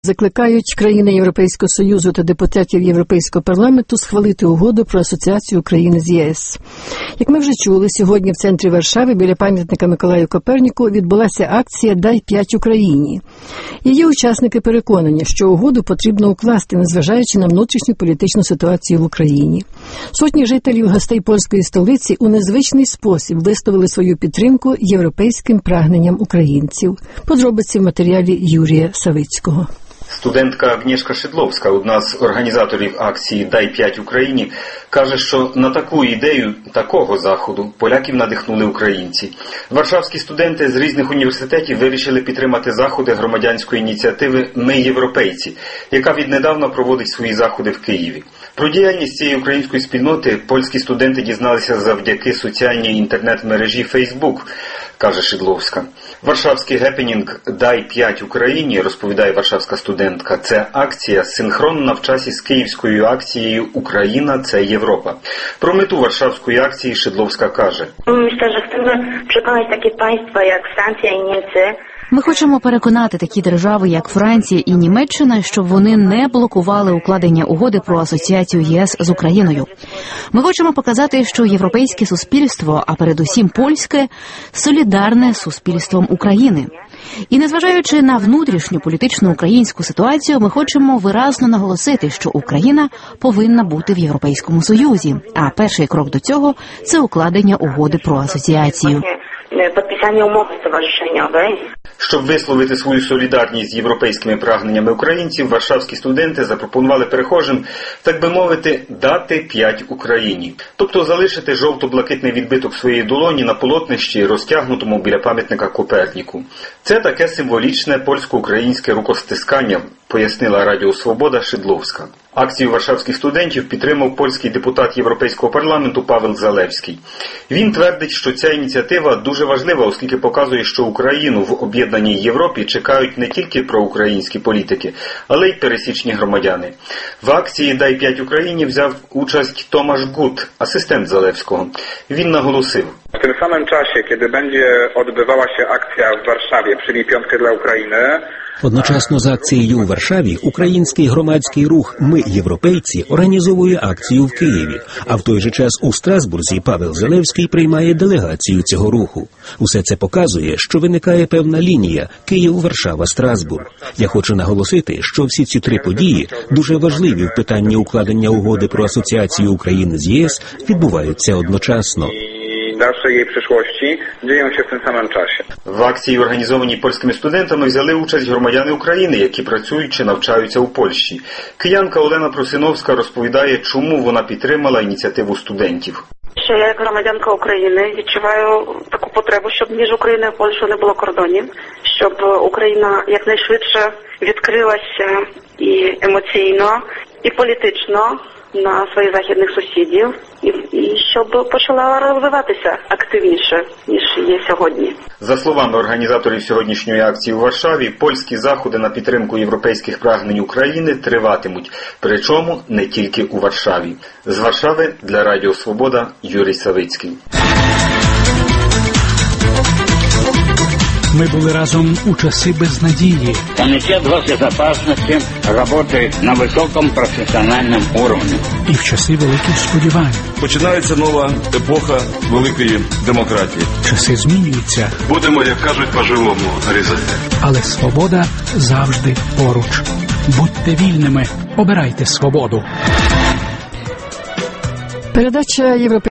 Закликають країни Європейського Союзу та депутатів Європейського парламенту схвалити угоду про асоціацію України з ЄС. Як ми вже чули, сьогодні в центрі Варшави біля пам'ятника Миколаю Коперніку відбулася акція «Дай 5 Україні». Її учасники переконані, що угоду потрібно укласти, незважаючи на внутрішню політичну ситуацію в Україні. Сотні жителів гостей польської столиці у незвичний спосіб висловили свою підтримку європейським прагненням українців. Подробиці в матеріалі Юрія Савицького. Студентка Агнєшка Шидловська, одна з організаторів акції «Дай 5 Україні», каже, що на таку ідею такого заходу поляків надихнули українці. Варшавські студенти з різних університетів вирішили підтримати заходи громадянської ініціативи «Ми європейці», яка віднедавна проводить свої заходи в Києві. Про діяльність цієї української спільноти польські студенти дізналися завдяки соціальній інтернет-мережі «Фейсбук», каже Шидловська. Варшавський гепенінг «Дай 5 Україні», розповідає варшавська студентка, це акція синхронна в часі з київською акцією «Україна – це Європа». Про мету варшавської акції Шидловська каже. Myślę, że chcemy przekonać takie państwa jak Francja i Niemcy. Ми хочемо переконати такі держави, як Франція і Німеччина, щоб вони не блокували укладення угоди про асоціацію ЄС з Україною. Ми хочемо показати, що європейське суспільство, а передусім польське, солідарне з суспільством України. І незважаючи на внутрішню політичну українську ситуацію, ми хочемо виразно наголосити, що Україна повинна бути в Європейському Союзі, а перший крок до цього – це укладення угоди про асоціацію. Підписання умови стоwarzyszeniowej. Щоб висловити свою солідарність з європейськими прагненнями українців, варшавські студенти запропонували перехожим, так би мовити, дати 5 Україні. Тобто залишити жовто-блакитний відбиток своєї долоні на полотнищі, розтягнутому біля пам'ятника Коперніку. Це таке символічне польсько-українське рукостискання, пояснила Радіо Свобода Шидловська. Акцію варшавських студентів підтримав польський депутат Європейського парламенту Павел Залевський. Він твердить, що ця ініціатива дуже важлива, оскільки показує, що Україну в об'єднаній Європі чекають не тільки проукраїнські політики, але й пересічні громадяни. В акції «Дай 5 Україні» взяв участь Томаш Gut, асистент Залевського. Він наголосив. W tym samym czasie, kiedy będzie odbywała się akcja w Warszawie, czyli Piątkę dla Ukrainy, одночасно з акцією у Варшаві український громадський рух «Ми європейці» організовує акцію в Києві, а в той же час у Страсбурзі Павел Залевський приймає делегацію цього руху. Усе це показує, що виникає певна лінія Київ-Варшава-Страсбург. Я хочу наголосити, що всі ці три події, дуже важливі в питанні укладення угоди про асоціацію України з ЄС, відбуваються одночасно. Dalszej jej przyszłości dzieją się w tym samym czasie. В акції, організованій польськими студентами, взяли участь громадяни України, які працюють чи навчаються у Польщі. Киянка Олена Просиновська розповідає, чому вона підтримала ініціативу студентів. Що я, як громадянка України, відчуваю таку потребу, щоб між Україною і Польщею не було кордонів, щоб Україна якнайшвидше відкрилася і емоційно, і політично на своїх західних сусідів, і щоб почала розвиватися активніше, ніж є сьогодні. За словами організаторів сьогоднішньої акції у Варшаві, польські заходи на підтримку європейських прагнень України триватимуть, причому не тільки у Варшаві. З Варшави для Радіо Свобода Юрій Савицький. Ми були разом у часи безнадії. Комітет госбезопасности працює на високому професіональному рівні. І в часи великих сподівань. Починається нова епоха великої демократії. Часи змінюються. Будемо, як кажуть, по-живому різати. Але свобода завжди поруч. Будьте вільними, обирайте свободу. Передача